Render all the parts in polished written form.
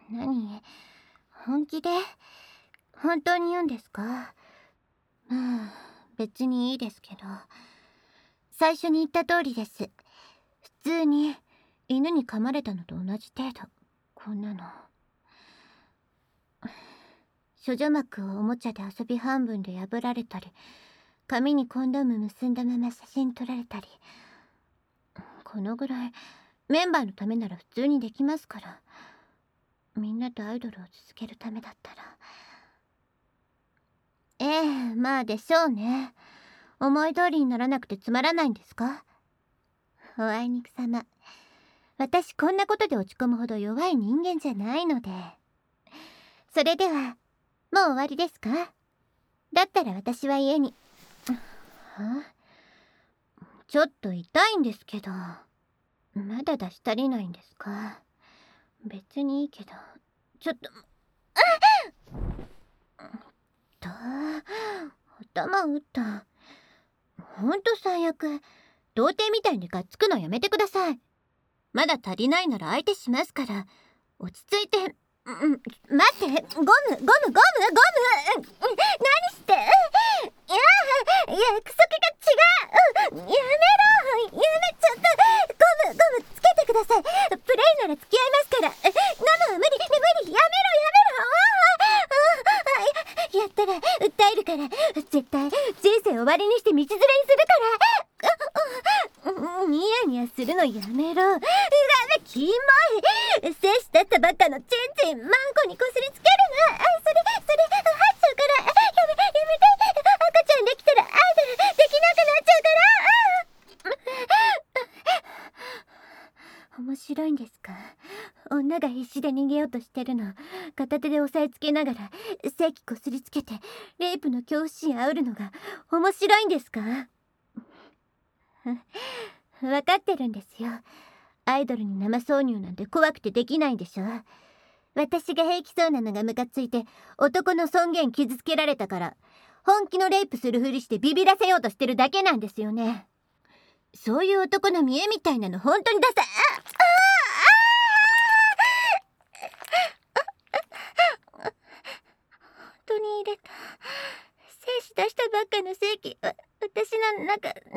何？本気で本当に言うんですか？まあ別にいいですけど。最初に言った通りです。普通に犬に噛まれたのと同じ程度。こんなの。処女膜をおもちゃで遊び半分で破られたり、髪にコンドーム結んだまま写真撮られたり。このぐらいメンバーのためなら普通にできますから。みんなとアイドルを続けるためだったら。まあでしょうね。思い通りにならなくてつまらないんですか？おあいにくさま。私こんなことで落ち込むほど弱い人間じゃないので。それではもう終わりですか？だったら私は家に。ちょっと痛いんですけど。まだ出し足りないんですか？別にいいけど。ちょっと頭打った。ほんと最悪。童貞みたいにがっつくのやめてください。まだ足りないなら相手しますから。落ち着いて。待って、ゴム。何して。約束が違う。やめろ。ちょっと。ゴムつけてください。プレイなら付き合いますから。生は無理。やめろ。やったら訴えるから。絶対人生終わりにして道連れにするから。ニヤニヤするのやめろ。キモい。精子だったばっかのチンチンマンコにこすりつけるな。それ入っちゃうから。やめて。赤ちゃんできたらアイドルできなくなっちゃうから。面白いんですか？女が必死で逃げようとしてるの片手で押さえつけながら性器こすりつけてレイプの恐怖心煽るのが面白いんですか？分かってるんですよ。アイドルに生挿入なんて怖くてできないんでしょ。私が平気そうなのがムカついて男の尊厳傷つけられたから本気のレイプするふりしてビビらせようとしてるだけなんですよね。そういう男の見栄みたいなの本当にダサい。本当に入れた。精子出したばっかの性器私の中に。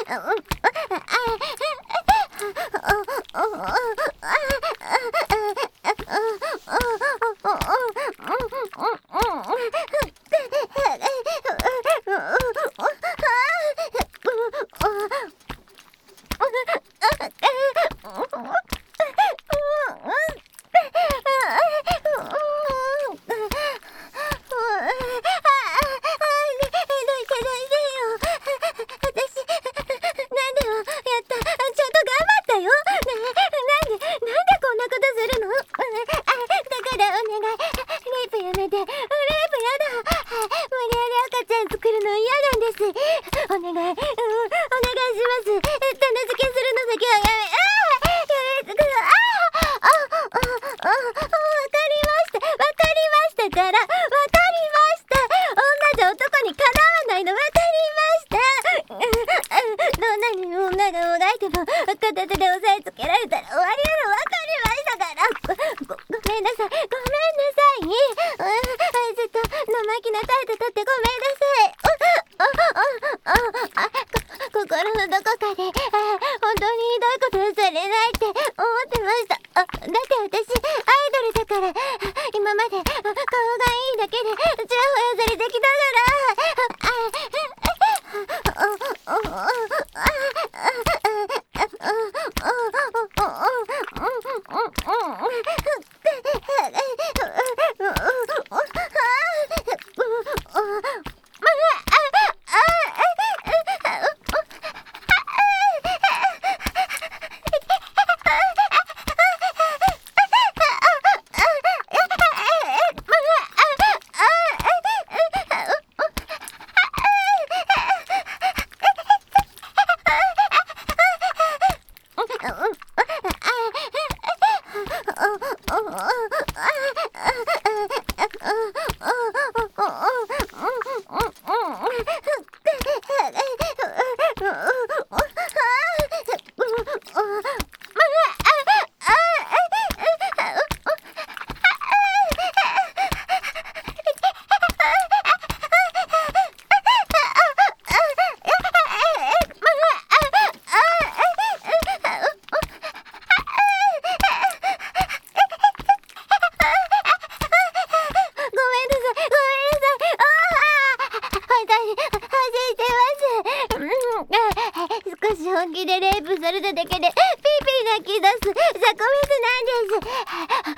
本気でレイプされただけでピーピー泣き出すザコメスなんです。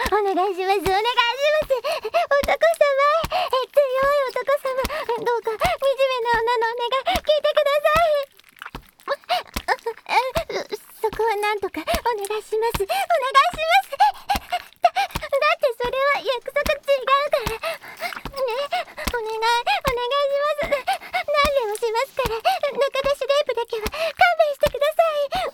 お願いします、お願いします。男様、強い男様、どうか惨めな女のお願い聞いてください。そこはなんとかお願いします、お願いします。だってそれは約束違うからね。お願いします。何でもしますから、中出しレイプだけは勘弁してください。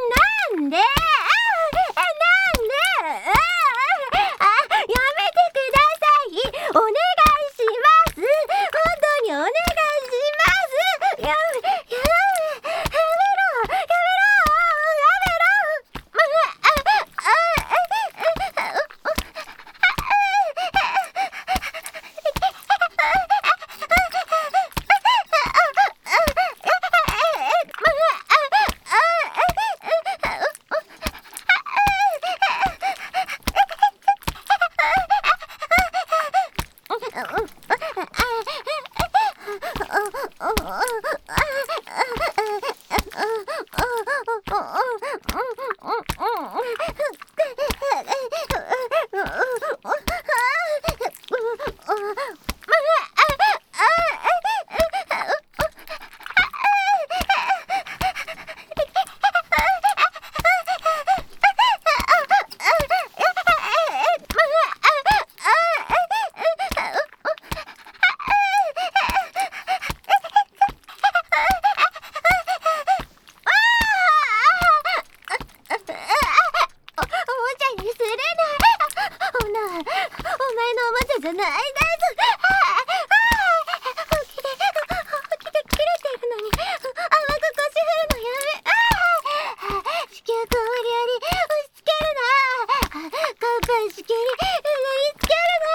なんでやめてくだちゃじゃないです。本気で切れているのに甘く腰振るのやめ。子宮口を無理やり押し付けるな。顔からしきり塗りつける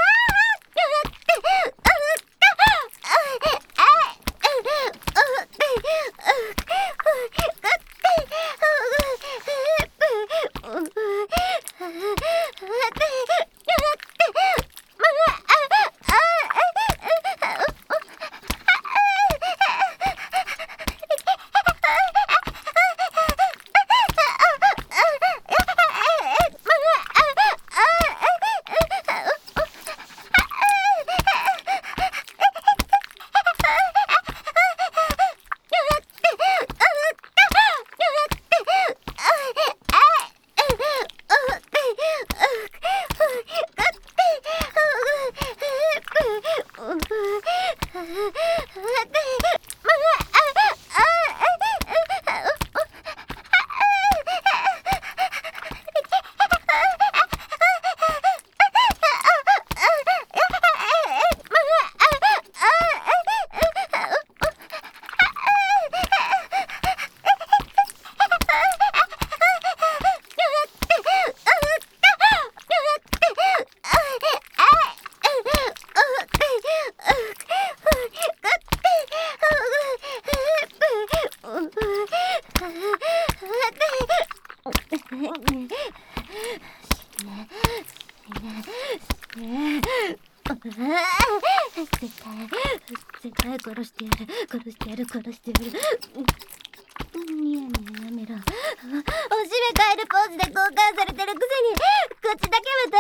絶対殺してやる。殺してやる。殺してやる。ニヤニヤやめろ。おしめ変えるポーズで交換されてるくせに口だけは達者とか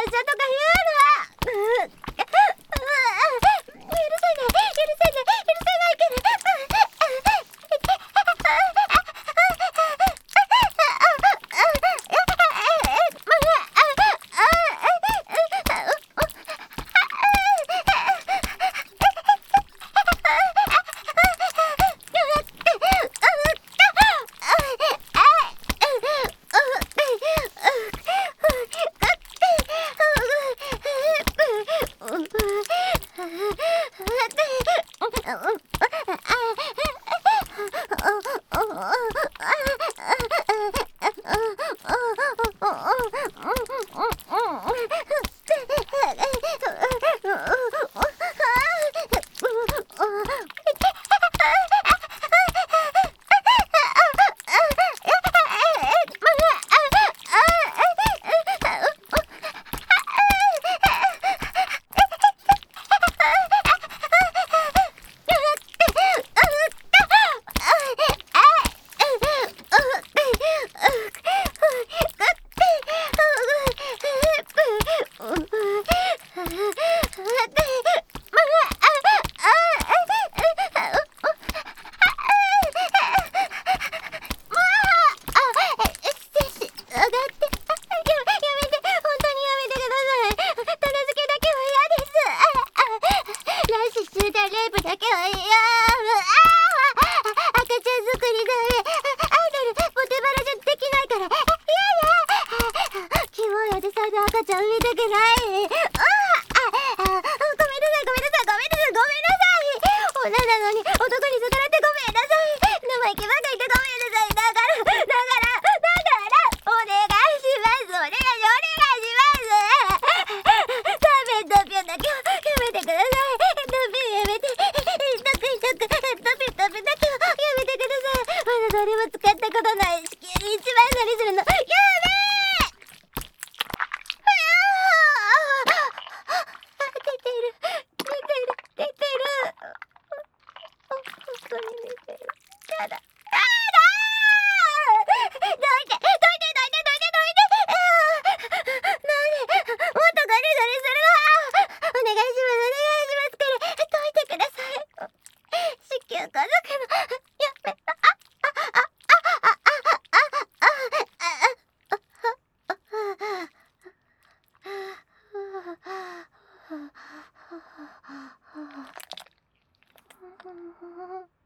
言うな。許せない。許せない。許せないから。赤ちゃん産みたくない。ごめんなさい。女なのに男に逆らってごめんなさい。生意気ばかりでごめんなさい。だからお願いします。お願いします。ダメ、ドピョだけはやめてください。ドピョやめて。ドピョだけはやめてください。まだ誰も使ったことない子宮に一番乗りするのやめー。はあ